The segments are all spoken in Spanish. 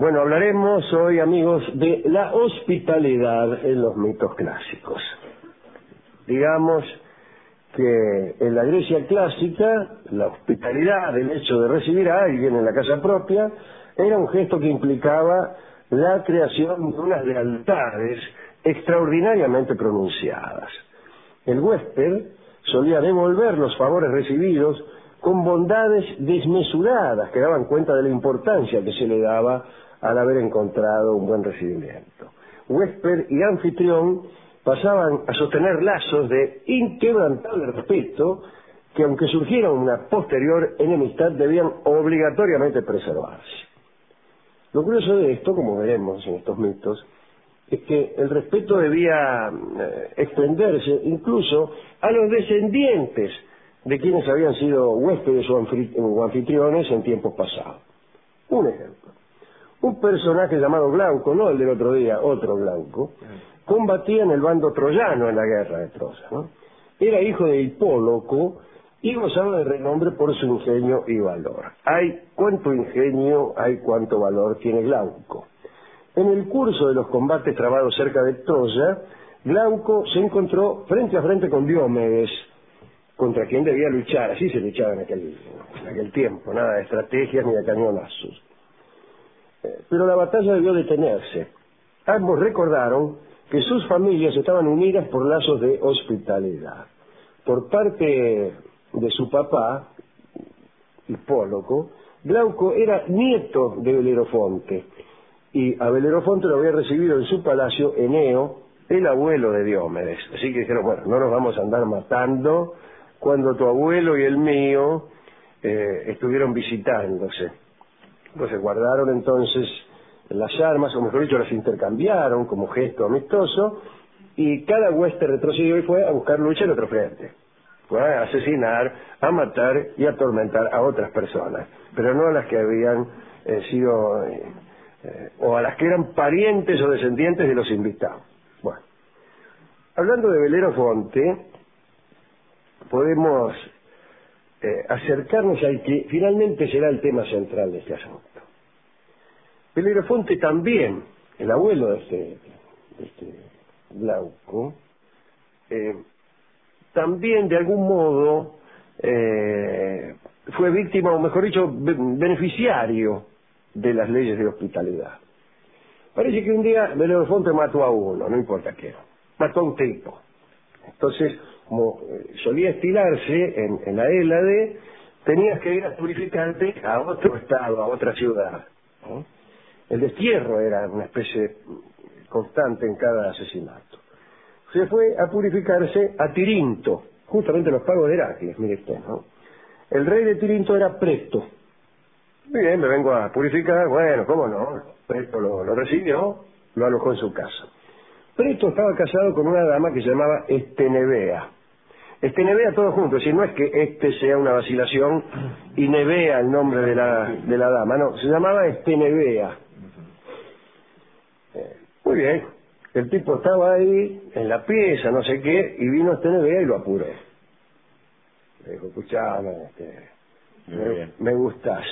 Bueno, hablaremos hoy, amigos, de la hospitalidad en los mitos clásicos. Digamos que en la Grecia clásica, la hospitalidad, el hecho de recibir a alguien en la casa propia, era un gesto que implicaba la creación de unas lealtades extraordinariamente pronunciadas. El huésped solía devolver los favores recibidos con bondades desmesuradas que daban cuenta de la importancia que se le daba al haber encontrado un buen recibimiento. Huésped y anfitrión pasaban a sostener lazos de inquebrantable respeto que, aunque surgiera una posterior enemistad, debían obligatoriamente preservarse. Lo curioso de esto, como veremos en estos mitos, es que el respeto debía extenderse incluso a los descendientes de quienes habían sido huéspedes o anfitriones en tiempos pasados. Un ejemplo. Un personaje llamado Glauco, no el del otro día, otro Glauco, combatía en el bando troyano en la guerra de Troya, ¿no? Era hijo de Hipóloco y gozaba de renombre por su ingenio y valor. Hay cuánto ingenio, hay cuánto valor tiene Glauco. En el curso de los combates trabados cerca de Troya, Glauco se encontró frente a frente con Diomedes, contra quien debía luchar. Así se luchaba en aquel tiempo, nada de estrategias ni de cañonazos. Pero la batalla debió detenerse. Ambos recordaron que sus familias estaban unidas por lazos de hospitalidad. Por parte de su papá, Hipóloco, Glauco era nieto de Belerofonte, y a Belerofonte lo había recibido en su palacio Eneo, el abuelo de Diomedes. Así que dijeron, bueno, no nos vamos a andar matando cuando tu abuelo y el mío estuvieron visitándose. Entonces guardaron entonces las armas, o mejor dicho, las intercambiaron como gesto amistoso, y cada huésped retrocedió y fue a buscar lucha en otro frente. Fue a asesinar, a matar y a atormentar a otras personas, pero no a las que habían sido, o a las que eran parientes o descendientes de los invitados. Bueno, hablando de Belerofonte, podemos acercarnos al que finalmente será el tema central de este asunto. Belerofonte también, el abuelo de este Glauco, también de algún modo fue víctima, o mejor dicho, beneficiario de las leyes de hospitalidad. Parece que un día Belerofonte mató a uno, no importa qué, mató a un tipo. Entonces, como solía estilarse en la Hélade, tenías que ir a purificarte a otro estado, a otra ciudad, ¿no? El destierro era una especie constante en cada asesinato. Se fue a purificarse a Tirinto, justamente los pagos de Heracles, mire usted, ¿no? El rey de Tirinto era Preto. Muy bien, me vengo a purificar, bueno, ¿cómo no? Preto lo recibió, lo alojó en su casa. Preto estaba casado con una dama que se llamaba Estenebea. Estenebea todo junto, es decir, no es que este sea una vacilación y Nevea el nombre de la dama, no, se llamaba Estenebea. Muy bien, el tipo estaba ahí, en la pieza, no sé qué, y vino Estenebea y lo apuró. Le dijo, escuchame, me gustás.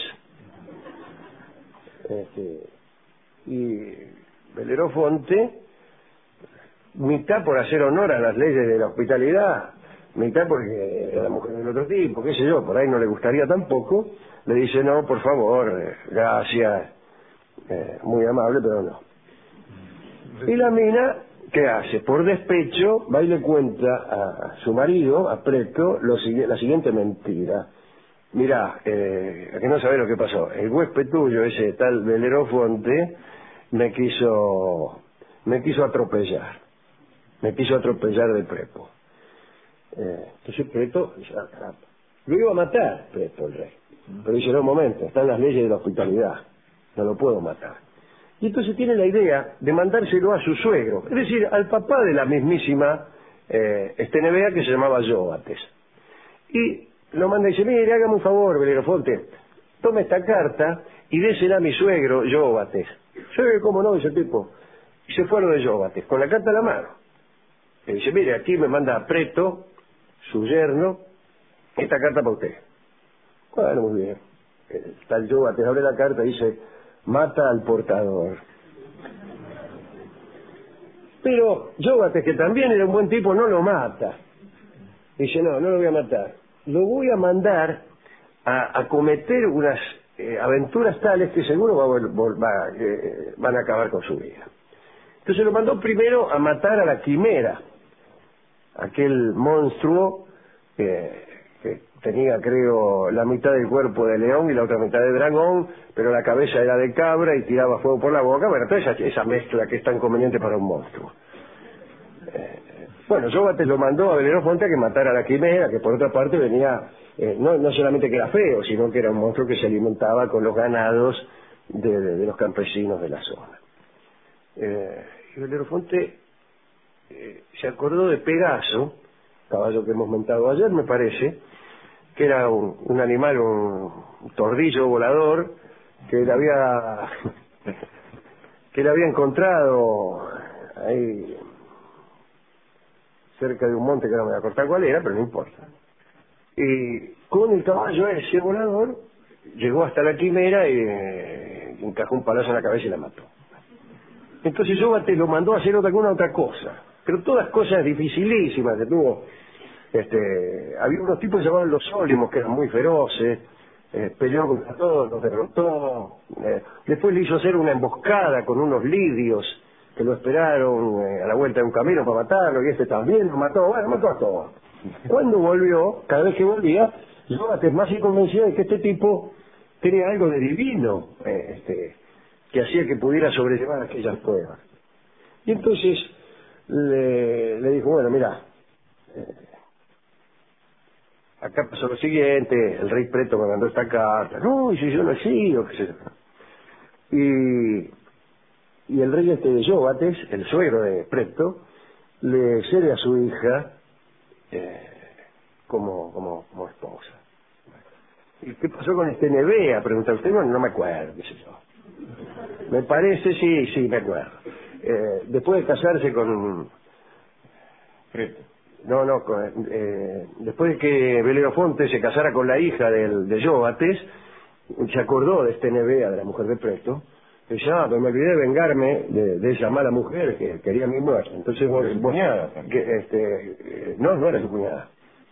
Y Belerofonte, mitad por hacer honor a las leyes de la hospitalidad, mitad porque era la mujer del otro tipo, qué sé yo, por ahí no le gustaría tampoco, le dice, no, por favor, gracias, muy amable, pero no. Y la mina, ¿qué hace? Por despecho, va y le cuenta a su marido, a Preto, la siguiente mentira. Mirá, a que no sabés lo que pasó, el huésped tuyo, ese tal Belerofonte, me quiso atropellar. Me quiso atropellar de Prepo. Entonces Preto dice, ah, caramba. Lo iba a matar, Prepo, el rey. Pero dice, no, un momento, están las leyes de la hospitalidad. No lo puedo matar. Y entonces tiene la idea de mandárselo a su suegro. Es decir, al papá de la mismísima Estenebea, que se llamaba Yóbates. Y lo manda y dice, mire, hágame un favor, Belerofonte. Tome esta carta y désela a mi suegro, Yóbates. Suegro, ¿cómo no? Dice el tipo. Y se fueron de Yóbates, con la carta a la mano. Le dice, mire, aquí me manda Preto, su yerno, esta carta para usted. Bueno, muy bien. El tal Yóbates abre la carta y dice, mata al portador. Pero Jóbates, que también era un buen tipo, no lo mata. Dice, no lo voy a matar. Lo voy a mandar a cometer unas aventuras tales que seguro van a acabar con su vida. Entonces lo mandó primero a matar a la quimera, aquel monstruo que tenía, creo, la mitad del cuerpo de león y la otra mitad de dragón, pero la cabeza era de cabra y tiraba fuego por la boca. Bueno, toda esa mezcla que es tan conveniente para un monstruo. Bueno, Jóbates lo mandó a Belerofonte a que matara a la quimera, que por otra parte venía, no solamente que era feo, sino que era un monstruo que se alimentaba con los ganados de los campesinos de la zona. Y Belerofonte se acordó de Pegaso, caballo que hemos montado ayer, me parece, que era un animal, un tordillo volador, que le había encontrado ahí cerca de un monte que no me voy a cortar cuál era, pero no importa. Y con el caballo ese volador llegó hasta la quimera y encajó un palazo en la cabeza y la mató. Entonces Jóbates lo mandó a hacer alguna otra cosa, pero todas cosas dificilísimas que tuvo. Había unos tipos que se llamaban los Sólimos, que eran muy feroces, peleó contra todos, los derrotó, después le hizo hacer una emboscada con unos lidios que lo esperaron a la vuelta de un camino para matarlo, y también lo mató, bueno, mató a todos. Cuando volvió, cada vez que volvía, Jóbates más se convencía de que este tipo tenía algo de divino, que hacía que pudiera sobrellevar aquellas pruebas. Y entonces le dijo, bueno, mira, acá pasó lo siguiente, el rey Preto me mandó esta carta, no, y si yo no he sido, qué sé yo. Y el rey de Jóbates, el suegro de Preto, le cede a su hija como esposa. ¿Y qué pasó con Nevea? Pregunta usted, no me acuerdo, qué sé yo. Me parece, sí, me acuerdo. Después de casarse con Preto. Después de que Belerofonte se casara con la hija de Jóbates, se acordó de Nevea, de la mujer de Preto, y dice, pero me olvidé de vengarme de esa mala mujer que quería mi muerte. Entonces ¿Su cuñada? No era su cuñada.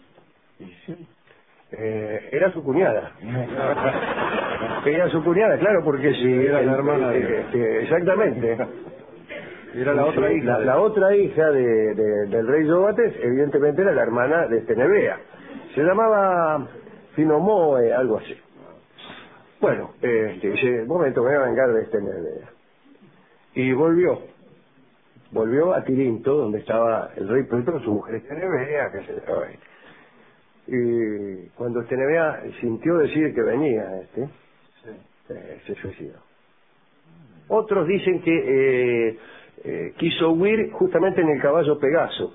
Era su cuñada. Era su cuñada, claro, porque si era la hermana exactamente. Era la otra hija. La otra hija del rey Jóbates, evidentemente era la hermana de Nevea. Se llamaba Finomoe, algo así. Bueno, dice, un momento, me voy a vengar de Nevea. Y volvió a Tirinto, donde estaba el rey Preto con su mujer Nevea, que se dejaba ahí. Y cuando Nevea sintió decir que venía se suicidó. Otros dicen que quiso huir justamente en el caballo Pegaso.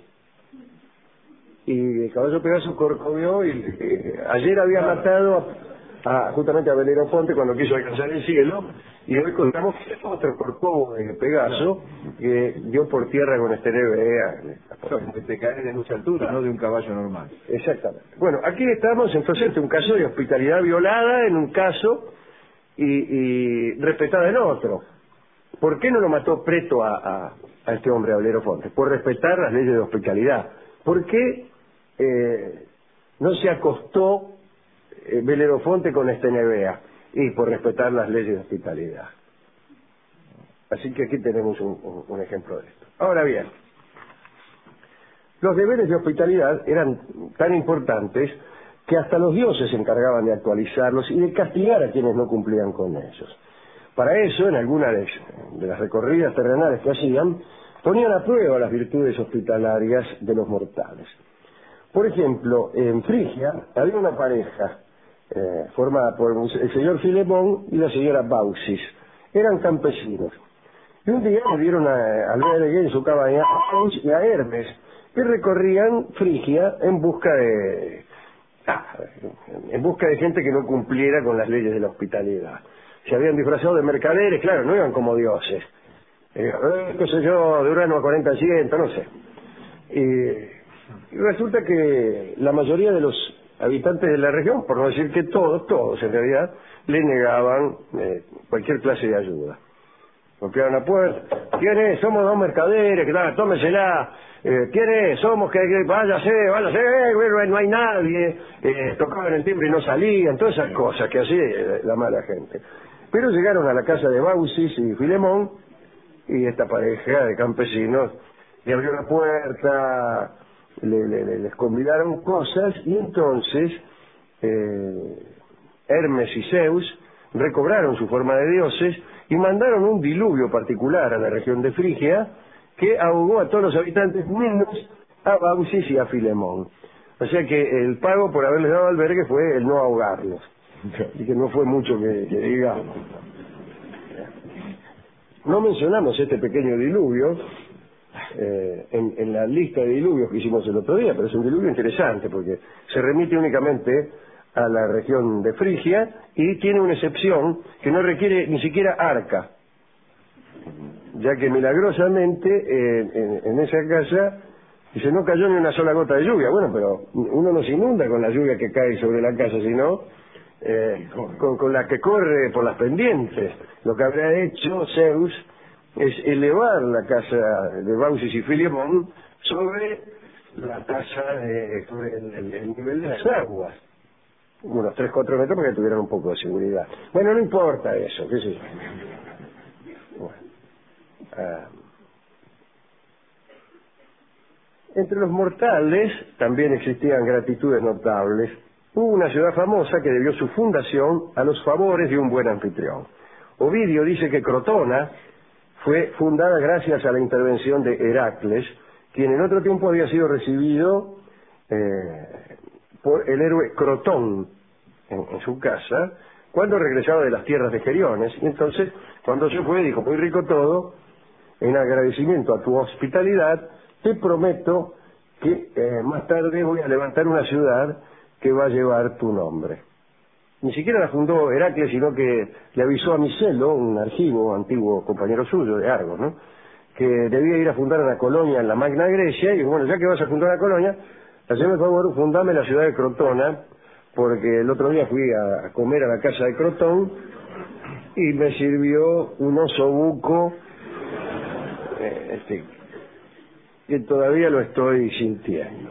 Y el caballo Pegaso corcovió y ayer había matado justamente a Belerofonte cuando quiso alcanzar el cielo, y hoy contamos que otro corcovo de Pegaso que dio por tierra con Nevea. Te cae de mucha altura, no de un caballo normal. Exactamente. Bueno, aquí estamos entonces un caso de hospitalidad violada en un caso y respetada en otro. ¿Por qué no lo mató Preto a este hombre, a Belerofonte? Por respetar las leyes de hospitalidad. ¿Por qué no se acostó Belerofonte con Nevea? Y por respetar las leyes de hospitalidad. Así que aquí tenemos un ejemplo de esto. Ahora bien, los deberes de hospitalidad eran tan importantes que hasta los dioses se encargaban de actualizarlos y de castigar a quienes no cumplían con ellos. Para eso, en algunas de las recorridas terrenales que hacían, ponían a prueba las virtudes hospitalarias de los mortales. Por ejemplo, en Frigia había una pareja formada por el señor Filemón y la señora Baucis. Eran campesinos. Y un día le dieron al rey en su cabaña y a Hermes, que recorrían Frigia en busca de gente que no cumpliera con las leyes de la hospitalidad. Se habían disfrazado de mercaderes, claro, no iban como dioses. Qué sé yo, de Urano a 40 al 100, no sé. Y resulta que la mayoría de los habitantes de la región, por no decir que todos en realidad, le negaban cualquier clase de ayuda. Golpeaban la puerta. ¿Quién es? Somos dos mercaderes, que tal, tómesela. ¿Quién es? Somos que váyase, no hay nadie. Tocaban el timbre y no salían, todas esas cosas que hacía la mala gente. Pero llegaron a la casa de Baucis y Filemón, y esta pareja de campesinos le abrió la puerta, les convidaron cosas, y entonces Hermes y Zeus recobraron su forma de dioses y mandaron un diluvio particular a la región de Frigia que ahogó a todos los habitantes menos a Baucis y a Filemón. O sea que el pago por haberles dado albergue fue el no ahogarlos, y que no fue mucho que digamos. No mencionamos este pequeño diluvio en la lista de diluvios que hicimos el otro día, pero es un diluvio interesante porque se remite únicamente a la región de Frigia y tiene una excepción que no requiere ni siquiera arca, ya que milagrosamente en esa casa dice no cayó ni una sola gota de lluvia. Bueno, pero uno no se inunda con la lluvia que cae sobre la casa, sino con la que corre por las pendientes. Lo que habrá hecho Zeus es elevar la casa de Baucis y Filemón sobre la casa sobre el nivel de las aguas, unos 3-4 metros, para que tuvieran un poco de seguridad. Bueno, no importa eso, qué sé yo. Bueno, entre los mortales también existían gratitudes notables. Hubo una ciudad famosa que debió su fundación a los favores de un buen anfitrión. Ovidio dice que Crotona fue fundada gracias a la intervención de Heracles, quien en otro tiempo había sido recibido por el héroe Crotón en su casa, cuando regresaba de las tierras de Geriones. Y entonces, cuando se fue, dijo: muy rico todo, en agradecimiento a tu hospitalidad, te prometo que más tarde voy a levantar una ciudad que va a llevar tu nombre. Ni siquiera la fundó Heracles, sino que le avisó a Micelo, un argivo, antiguo compañero suyo de Argos, ¿no?, que debía ir a fundar una colonia en la Magna Grecia, y bueno, ya que vas a fundar una colonia, haceme el favor, fundame la ciudad de Crotona, porque el otro día fui a comer a la casa de Crotón y me sirvió un osobuco, que todavía lo estoy sintiendo.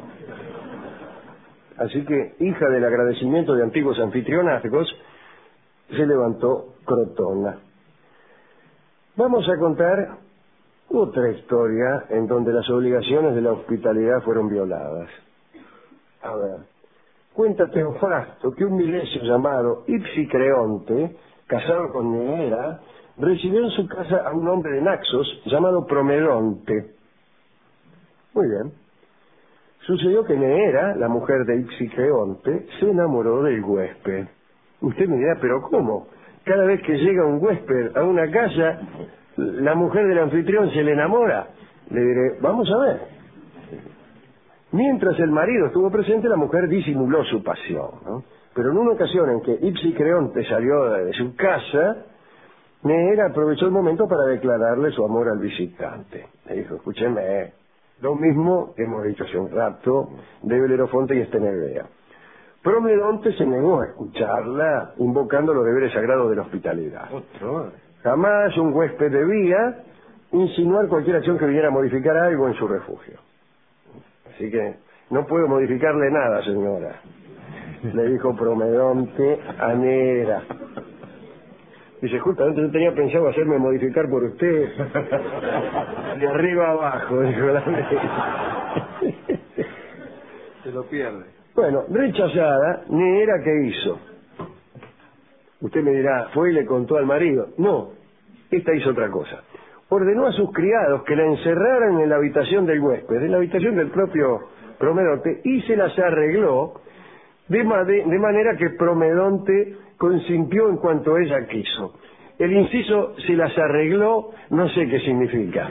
Así que, hija del agradecimiento de antiguos anfitrionazgos, se levantó Crotona. Vamos a contar otra historia en donde las obligaciones de la hospitalidad fueron violadas. A ver, cuenta Teofrasto que un milesio llamado Ipsicreonte, casado con Neera, recibió en su casa a un hombre de Naxos llamado Promedonte. Muy bien. Sucedió que Neera, la mujer de Ipsicreonte, se enamoró del huésped. Usted me dirá, ¿pero cómo? Cada vez que llega un huésped a una casa, la mujer del anfitrión se le enamora. Le diré, vamos a ver. Mientras el marido estuvo presente, la mujer disimuló su pasión, ¿no? Pero en una ocasión en que Ipsicreonte salió de su casa, Neera aprovechó el momento para declararle su amor al visitante. Le dijo: escúcheme, lo mismo que hemos dicho hace un rato de Belerofonte y Estenebea. Promedonte se negó a escucharla, invocando los deberes sagrados de la hospitalidad. Jamás un huésped debía insinuar cualquier acción que viniera a modificar algo en su refugio. Así que no puedo modificarle nada, señora, le dijo Promedonte a Neera. Dice: justamente yo tenía pensado hacerme modificar por usted, de arriba abajo, dijo la Neera. Se lo pierde. Bueno, rechazada, Neera, ¿qué hizo? Usted me dirá, ¿fue y le contó al marido? No, esta hizo otra cosa. Ordenó a sus criados que la encerraran en la habitación del huésped, en la habitación del propio Promedonte, y se las arregló de manera que Promedonte consintió en cuanto ella quiso. El inciso "se las arregló" no sé qué significa.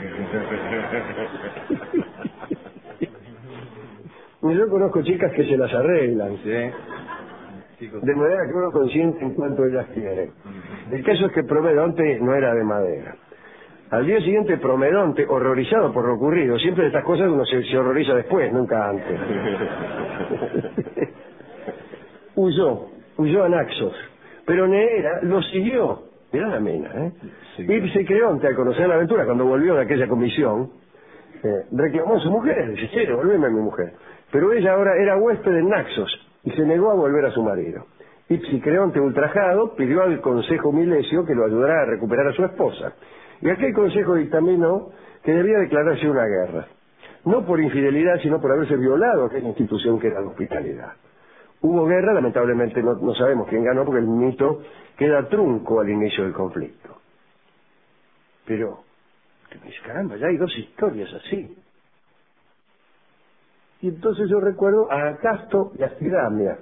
Yo conozco chicas que se las arreglan, ¿sí?, de manera que uno consiente en cuanto ellas quieren. El caso es que Promedonte no era de madera. Al día siguiente, Promedonte, horrorizado por lo ocurrido, siempre de estas cosas uno se horroriza después, nunca antes. huyó a Naxos, pero Neera lo siguió. Mirá la mina, ¿eh? Sí, y Creonte, al conocer la aventura, cuando volvió de aquella comisión, reclamó a su mujer, dice, che, devolveme a mi mujer. Pero ella ahora era huésped en Naxos y se negó a volver a su marido. Y Psicreonte, ultrajado, pidió al consejo milesio que lo ayudara a recuperar a su esposa. Y aquel consejo dictaminó que debía declararse una guerra. No por infidelidad, sino por haberse violado aquella institución que era la hospitalidad. Hubo guerra, lamentablemente no sabemos quién ganó, porque el mito queda trunco al inicio del conflicto. Pero, caramba, ya hay dos historias así. Y entonces yo recuerdo a Acasto y a Astidamia.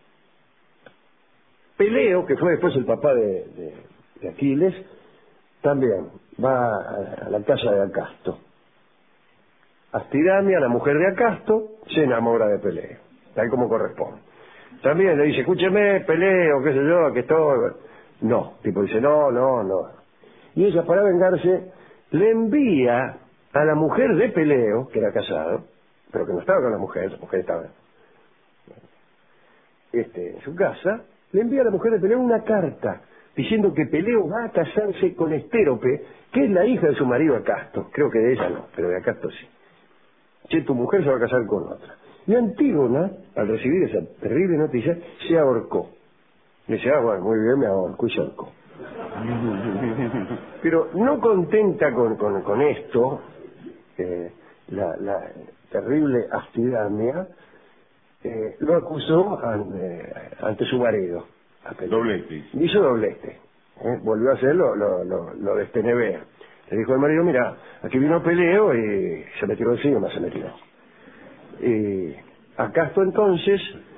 Peleo, que fue después el papá de Aquiles, también va a la casa de Acasto. Astidamia, la mujer de Acasto, se enamora de Peleo, tal como corresponde. También le dice, escúcheme, Peleo, qué sé yo, que estoy... No, tipo dice, no. Y ella, para vengarse, le envía a la mujer de Peleo, que era casado, pero que no estaba con la mujer estaba en su casa, le envía a la mujer de Peleo una carta diciendo que Peleo va a casarse con Estérope, que es la hija de su marido Acasto. Creo que de ella no, pero de Acasto sí. Che, tu mujer se va a casar con otra. Y Antígona, al recibir esa terrible noticia, se ahorcó. Le dice, bueno, muy bien, me ahorco, y se ahorcó. Pero no contenta con esto, la terrible Astidamia lo acusó ante su marido. Doblete. Hizo doblete. Volvió a hacer lo de Estenebea. Le dijo al marido, mira, aquí vino Peleo y se me tiró encima, se me tiró. Y Acasto entonces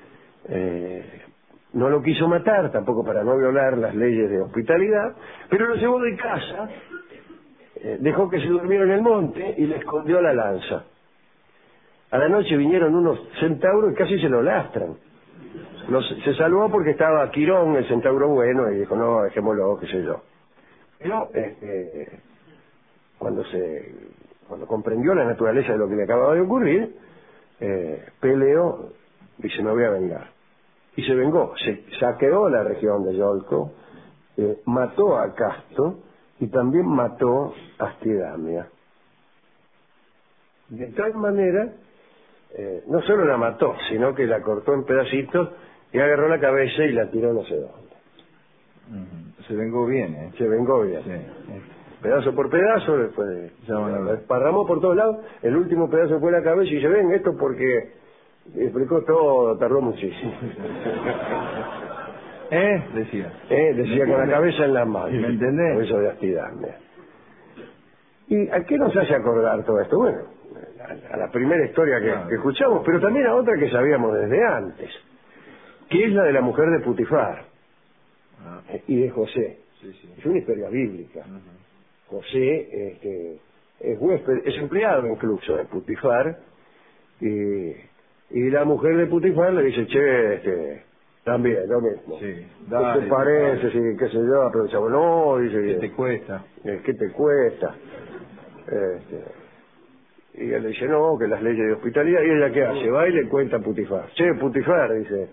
no lo quiso matar, tampoco para no violar las leyes de hospitalidad, pero lo llevó de casa, dejó que se durmiera en el monte y le escondió la lanza. A la noche vinieron unos centauros y casi se lo lastran. Se salvó porque estaba Quirón, el centauro bueno, y dijo, no, dejémoslo, qué sé yo. Pero cuando comprendió la naturaleza de lo que le acababa de ocurrir, Peleo dice, me voy a vengar. Y se vengó, se saqueó la región de Iolco, mató a Acasto y también mató a Astidamia. De tal manera, no solo la mató, sino que la cortó en pedacitos y agarró la cabeza y la tiró no sé dónde. Se vengó bien, ¿eh? Se vengó bien. Sí. Pedazo por pedazo, después lo esparramó por todos lados, el último pedazo fue la cabeza y dice, ven, esto porque explicó todo, tardó muchísimo. Decía con la cabeza en la mano. ¿Me entendés? Eso de Astidamia. ¿Y a qué nos hace acordar todo esto? Bueno, a la primera historia que escuchamos, pero también a otra que sabíamos desde antes, que es la de la mujer de Putifar y de José. Sí. Es una historia bíblica. José es huésped, es empleado incluso de Putifar, y la mujer de Putifar le dice, che, también, lo mismo. Sí, ¿Qué te parece? Sí, qué sé yo, aprovechamos, no, dice, ¿qué te cuesta? ¿Qué te cuesta? Y él le dice, no, que las leyes de hospitalidad. ¿Y ella qué hace? Va y le cuenta a Putifar. Che, Putifar, dice,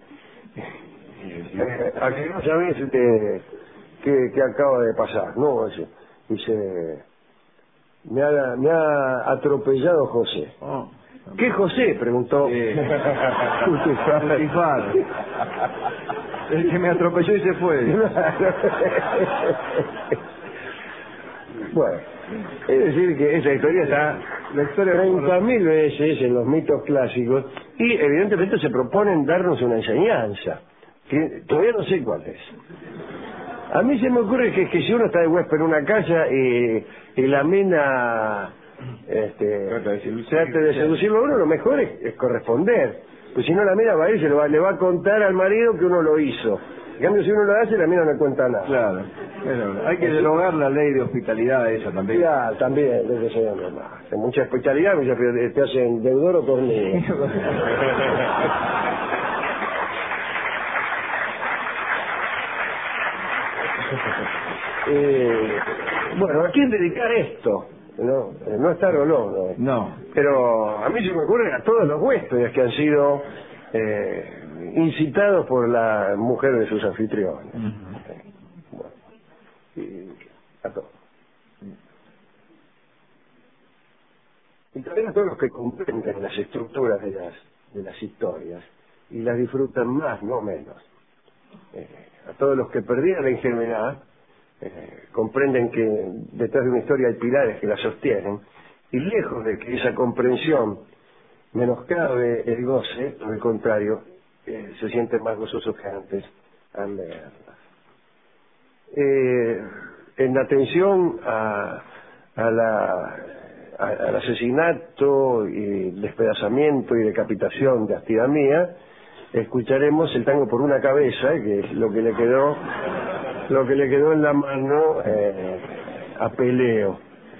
¿a que no sabés qué acaba de pasar? No, dice, me ha atropellado José. ¿Qué José? Preguntó Putifar. El que me atropelló y se fue. Bueno, es decir que esa historia está 30.000 veces en los mitos clásicos y evidentemente se proponen darnos una enseñanza que todavía no sé cuál es. A mí se me ocurre que si uno está de huésped en una casa y la mina trate de seducirlo a uno, lo mejor es corresponder, pues si no la mina va a ir, le va a contar al marido que uno lo hizo. En cambio, si uno lo hace, la mina no cuenta nada. Claro, pero hay que derogar la ley de hospitalidad esa también. Claro, también, desde ese más. Hay mucha hospitalidad, te hacen deudor o tornillo. Bueno, ¿a quién dedicar esto? No es Tarolón, no. Pero a mí se me ocurre a todos los huéspedes que han sido incitados por la mujer de sus anfitriones. Bueno, y a todos. Y también a todos los que comprenden las estructuras de las historias y las disfrutan más, no menos. A todos los que perdieron la ingenuidad, comprenden que detrás de una historia hay pilares que la sostienen, y lejos de que esa comprensión menoscabe el goce, por el contrario, se sienten más gozosos que antes al leerlas. En atención al asesinato y despedazamiento y decapitación de Astida Mía, escucharemos el tango Por una cabeza, que es lo que le quedó en la mano a Peleo.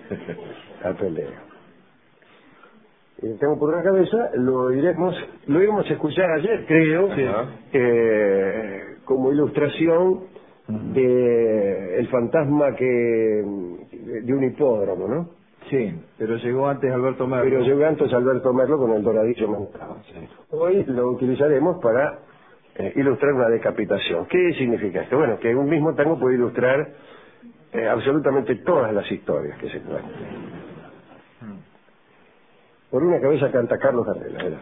El tango Por una cabeza lo íbamos a escuchar ayer, creo, sí, como ilustración de el fantasma de un hipódromo, ¿no? Sí, pero llegó antes Alberto Merlo. Pero llegó antes Alberto Merlo con el doradillo montado. Sí. Hoy lo utilizaremos para ilustrar una decapitación. ¿Qué significa esto? Bueno, que un mismo tango puede ilustrar absolutamente todas las historias que se cuentan. Por una cabeza canta Carlos Gardel, ¿verdad?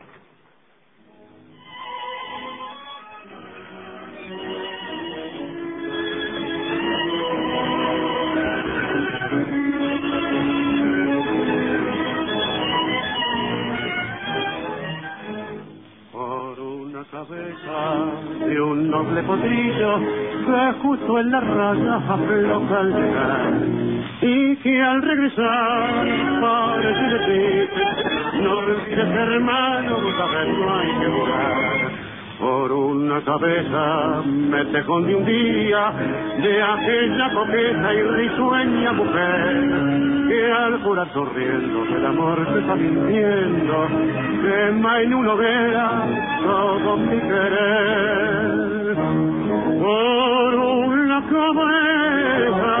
De un noble potrillo que justo en la raya afloja al llegar y que al regresar parece decirte: no olvides, hermano, saber no hay que jugar. Por una cabeza me te escondí un día de aquella coqueta y risueña mujer que al jurar sonriendo del amor se está mintiendo, quema en una hoguera todo mi querer. Por una cabeza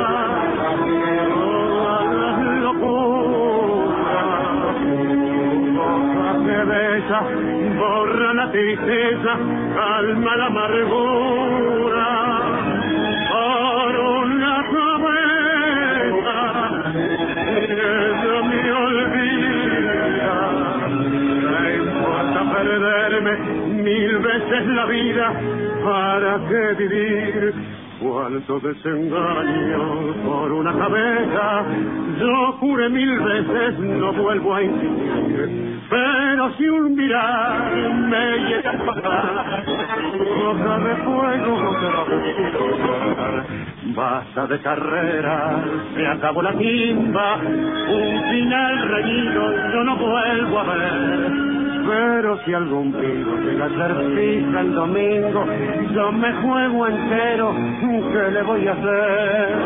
todas las locuras, boca que besa borra la tristeza, calma la amargura. Por una cabeza ella me olvida, no importa perderme 1000 veces la vida, ¿para qué vivir? Cuánto desengaño por una cabeza, yo juré 1000 veces no vuelvo a insistir, pero si un mirar me llega a pagar, rosa de fuego no te va a gustar. Basta de carrera, se acabó la timba, un final reñido yo no vuelvo a ver. Pero si algún pido llega a ser fija el domingo, yo me juego entero, ¿qué le voy a hacer?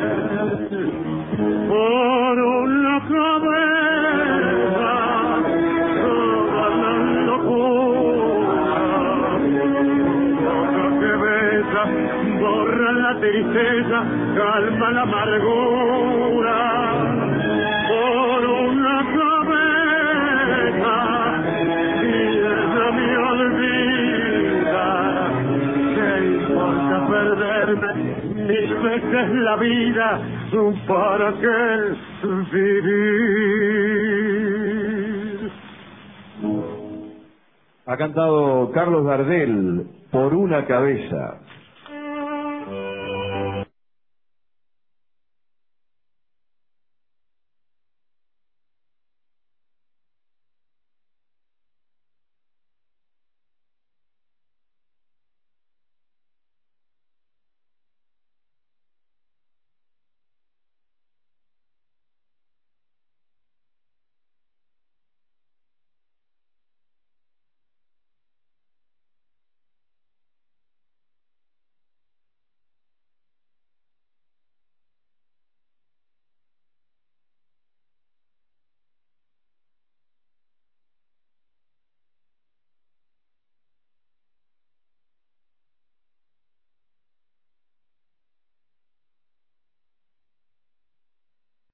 Por una cabeza toda la locura, boca que besa borra la tristeza, calma la amargura. Por una cabeza me olvida, ¿qué importa perderme 1000 veces la vida? ¿Para qué vivir? Ha cantado Carlos Gardel, Por una cabeza.